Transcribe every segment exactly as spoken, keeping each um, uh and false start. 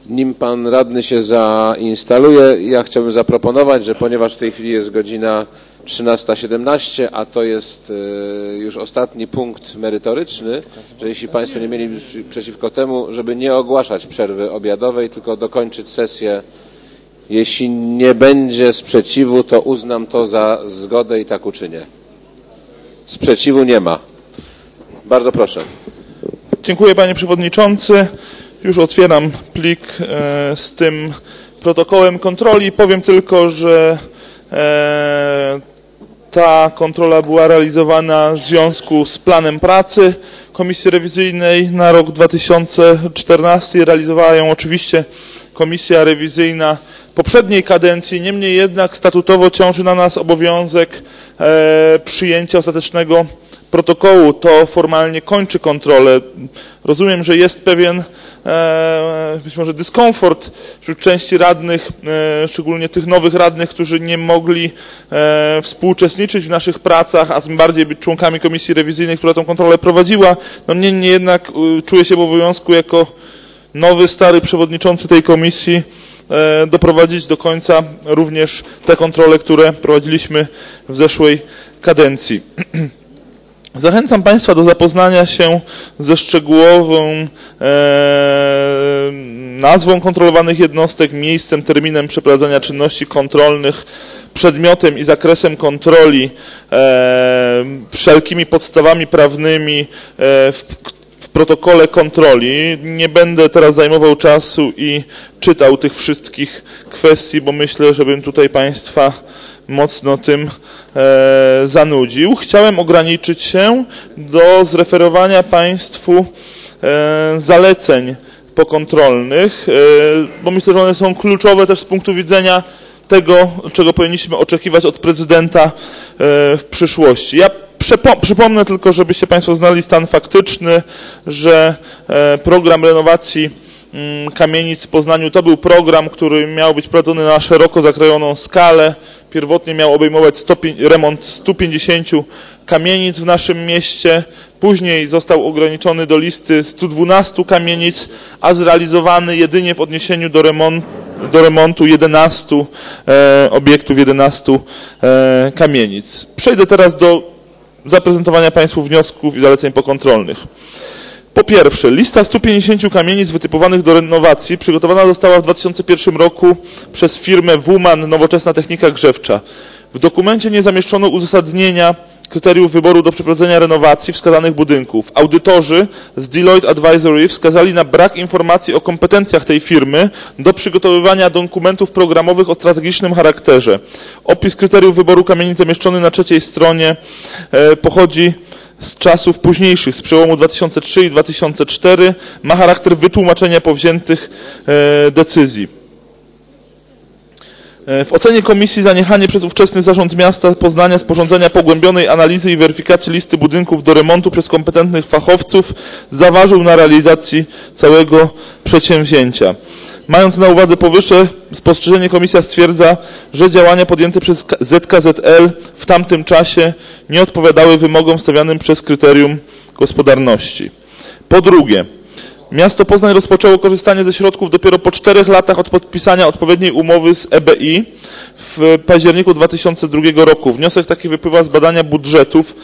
Nim pan radny się zainstaluje, ja chciałbym zaproponować, że ponieważ w tej chwili jest godzina trzynasta siedemnaście, a to jest już ostatni punkt merytoryczny, że jeśli państwo nie mieli przeciwko temu, żeby nie ogłaszać przerwy obiadowej, tylko dokończyć sesję. Jeśli nie będzie sprzeciwu, to uznam to za zgodę i tak uczynię. Sprzeciwu nie ma. Bardzo proszę. Dziękuję, panie przewodniczący. Już otwieram plik e, z tym protokołem kontroli. Powiem tylko, że e, ta kontrola była realizowana w związku z planem pracy Komisji Rewizyjnej na rok dwa tysiące czternasty. Realizowała ją oczywiście Komisja Rewizyjna poprzedniej kadencji. Niemniej jednak statutowo ciąży na nas obowiązek e, przyjęcia ostatecznego protokołu. To formalnie kończy kontrolę. Rozumiem, że jest pewien e, być może dyskomfort wśród części radnych, e, szczególnie tych nowych radnych, którzy nie mogli e, współuczestniczyć w naszych pracach, a tym bardziej być członkami Komisji Rewizyjnej, która tę kontrolę prowadziła. No niemniej jednak e, czuję się w obowiązku jako nowy, stary przewodniczący tej komisji e, doprowadzić do końca również te kontrole, które prowadziliśmy w zeszłej kadencji. Zachęcam państwa do zapoznania się ze szczegółową e, nazwą kontrolowanych jednostek, miejscem, terminem przeprowadzania czynności kontrolnych, przedmiotem i zakresem kontroli, e, wszelkimi podstawami prawnymi e, w, w protokole kontroli. Nie będę teraz zajmował czasu i czytał tych wszystkich kwestii, bo myślę, żebym tutaj państwa mocno tym e, zanudził. Chciałem ograniczyć się do zreferowania państwu e, zaleceń pokontrolnych, e, bo myślę, że one są kluczowe też z punktu widzenia tego, czego powinniśmy oczekiwać od prezydenta e, w przyszłości. Ja przypomnę tylko, żebyście państwo znali stan faktyczny, że e, program renowacji kamienic w Poznaniu to był program, który miał być prowadzony na szeroko zakrojoną skalę. Pierwotnie miał obejmować sto, remont stu pięćdziesięciu kamienic w naszym mieście. Później został ograniczony do listy stu dwunastu kamienic, a zrealizowany jedynie w odniesieniu do remontu, do remontu jedenastu e, obiektów, jedenastu e, kamienic. Przejdę teraz do zaprezentowania państwu wniosków i zaleceń pokontrolnych. Po pierwsze, lista stu pięćdziesięciu kamienic wytypowanych do renowacji przygotowana została w dwa tysiące pierwszym roku przez firmę Wuman Nowoczesna Technika Grzewcza. W dokumencie nie zamieszczono uzasadnienia kryteriów wyboru do przeprowadzenia renowacji wskazanych budynków. Audytorzy z Deloitte Advisory wskazali na brak informacji o kompetencjach tej firmy do przygotowywania dokumentów programowych o strategicznym charakterze. Opis kryteriów wyboru kamienic zamieszczony na trzeciej stronie e, pochodzi z czasów późniejszych, z przełomu dwa tysiące trzeci i dwa tysiące czwartego, ma charakter wytłumaczenia powziętych e, decyzji. W ocenie komisji zaniechanie przez ówczesny zarząd miasta Poznania sporządzenia pogłębionej analizy i weryfikacji listy budynków do remontu przez kompetentnych fachowców zaważył na realizacji całego przedsięwzięcia. Mając na uwadze powyższe spostrzeżenie, komisja stwierdza, że działania podjęte przez Z K Z L w tamtym czasie nie odpowiadały wymogom stawianym przez kryterium gospodarności. Po drugie, miasto Poznań rozpoczęło korzystanie ze środków dopiero po czterech latach od podpisania odpowiedniej umowy z E B I w październiku dwa tysiące drugiego roku. Wniosek taki wypływa z badania budżetów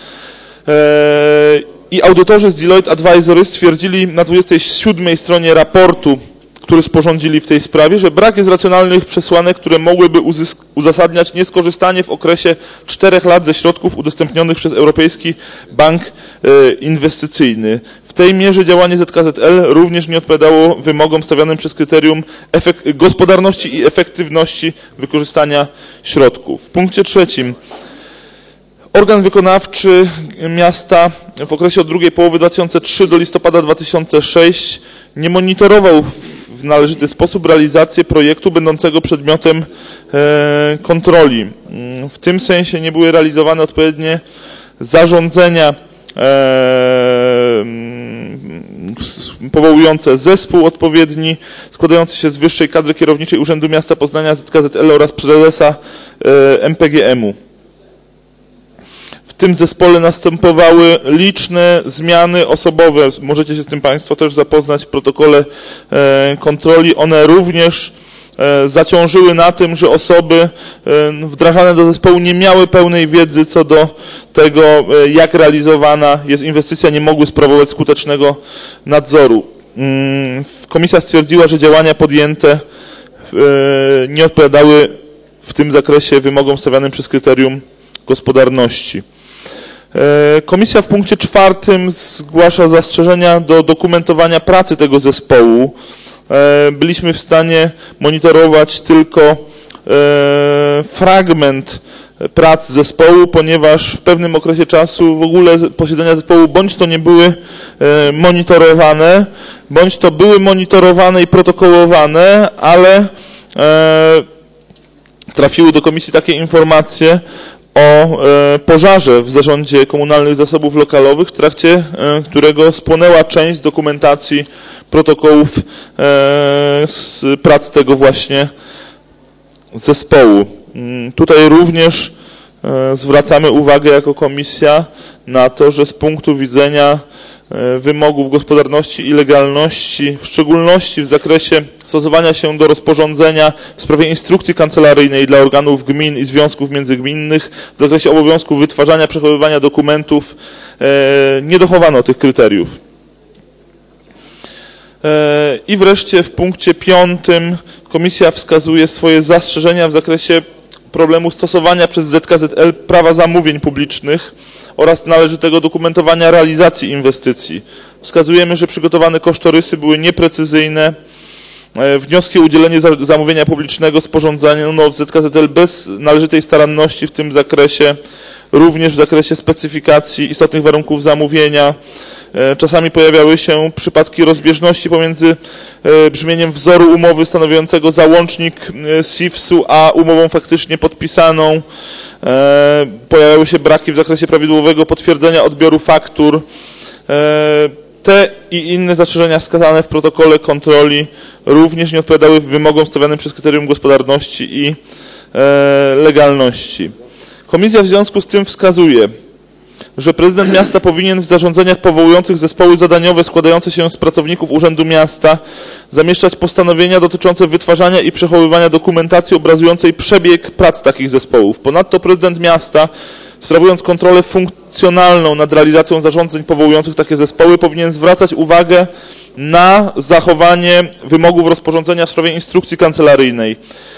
i audytorzy z Deloitte Advisory stwierdzili na dwudziestej siódmej stronie raportu, który sporządzili w tej sprawie, że brak jest racjonalnych przesłanek, które mogłyby uzasadniać nieskorzystanie w okresie czterech lat ze środków udostępnionych przez Europejski Bank Inwestycyjny. W tej mierze działanie Z K Z L również nie odpowiadało wymogom stawianym przez kryterium gospodarności i efektywności wykorzystania środków. W punkcie trzecim. Organ wykonawczy miasta w okresie od drugiej połowy dwa tysiące trzeciego do listopada dwa tysiące szóstego nie monitorował w należyty sposób realizację projektu będącego przedmiotem e, kontroli. W tym sensie nie były realizowane odpowiednie zarządzenia e, powołujące zespół odpowiedni składający się z wyższej kadry kierowniczej Urzędu Miasta Poznania, Z K Z L oraz prezesa e, M P G M u. W tym zespole następowały liczne zmiany osobowe. Możecie się z tym Państwo też zapoznać w protokole kontroli. One również zaciążyły na tym, że osoby wdrażane do zespołu nie miały pełnej wiedzy co do tego, jak realizowana jest inwestycja, nie mogły sprawować skutecznego nadzoru. Komisja stwierdziła, że działania podjęte nie odpowiadały w tym zakresie wymogom stawianym przez kryterium gospodarności. Komisja w punkcie czwartym zgłasza zastrzeżenia do dokumentowania pracy tego zespołu. Byliśmy w stanie monitorować tylko fragment prac zespołu, ponieważ w pewnym okresie czasu w ogóle posiedzenia zespołu bądź to nie były monitorowane, bądź to były monitorowane i protokołowane, ale trafiły do komisji takie informacje o pożarze w Zarządzie Komunalnych Zasobów Lokalowych, w trakcie którego spłonęła część z dokumentacji protokołów z prac tego właśnie zespołu. Tutaj również zwracamy uwagę jako komisja na to, że z punktu widzenia wymogów gospodarności i legalności, w szczególności w zakresie stosowania się do rozporządzenia w sprawie instrukcji kancelaryjnej dla organów gmin i związków międzygminnych, w zakresie obowiązku wytwarzania, przechowywania dokumentów, nie dochowano tych kryteriów. I wreszcie w punkcie piątym komisja wskazuje swoje zastrzeżenia w zakresie problemu stosowania przez Z K Z L prawa zamówień publicznych oraz należytego dokumentowania realizacji inwestycji. Wskazujemy, że przygotowane kosztorysy były nieprecyzyjne. Wnioski o udzielenie zamówienia publicznego sporządzono w Z K Z L bez należytej staranności w tym zakresie, również w zakresie specyfikacji istotnych warunków zamówienia. Czasami pojawiały się przypadki rozbieżności pomiędzy brzmieniem wzoru umowy stanowiącego załącznik S I F S-u, a umową faktycznie podpisaną. Pojawiały się braki w zakresie prawidłowego potwierdzenia odbioru faktur. Te i inne zastrzeżenia wskazane w protokole kontroli również nie odpowiadały wymogom stawianym przez kryterium gospodarności i legalności. Komisja w związku z tym wskazuje, że prezydent miasta powinien w zarządzeniach powołujących zespoły zadaniowe składające się z pracowników Urzędu Miasta zamieszczać postanowienia dotyczące wytwarzania i przechowywania dokumentacji obrazującej przebieg prac takich zespołów. Ponadto prezydent miasta, sprawując kontrolę funkcjonalną nad realizacją zarządzeń powołujących takie zespoły, powinien zwracać uwagę na zachowanie wymogów rozporządzenia w sprawie instrukcji kancelaryjnej,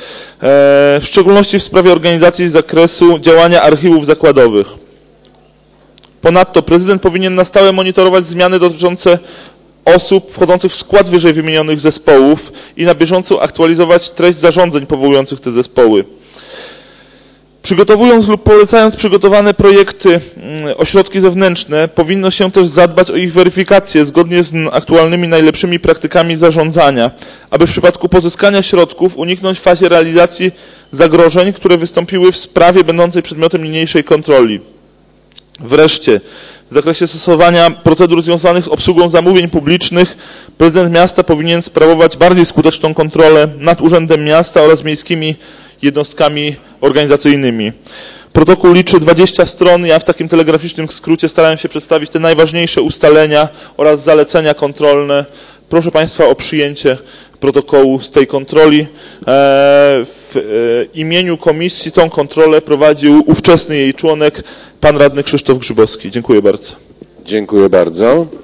w szczególności w sprawie organizacji z zakresu działania archiwów zakładowych. Ponadto prezydent powinien na stałe monitorować zmiany dotyczące osób wchodzących w skład wyżej wymienionych zespołów i na bieżąco aktualizować treść zarządzeń powołujących te zespoły. Przygotowując lub polecając przygotowane projekty ośrodki zewnętrzne, powinno się też zadbać o ich weryfikację zgodnie z aktualnymi najlepszymi praktykami zarządzania, aby w przypadku pozyskania środków uniknąć w fazie realizacji zagrożeń, które wystąpiły w sprawie będącej przedmiotem niniejszej kontroli. Wreszcie w zakresie stosowania procedur związanych z obsługą zamówień publicznych prezydent miasta powinien sprawować bardziej skuteczną kontrolę nad Urzędem Miasta oraz miejskimi jednostkami organizacyjnymi. Protokół liczy dwadzieścia stron. Ja w takim telegraficznym skrócie starałem się przedstawić te najważniejsze ustalenia oraz zalecenia kontrolne. Proszę Państwa o przyjęcie protokołu z tej kontroli. W imieniu komisji tą kontrolę prowadził ówczesny jej członek, pan radny Krzysztof Grzybowski. Dziękuję bardzo. Dziękuję bardzo.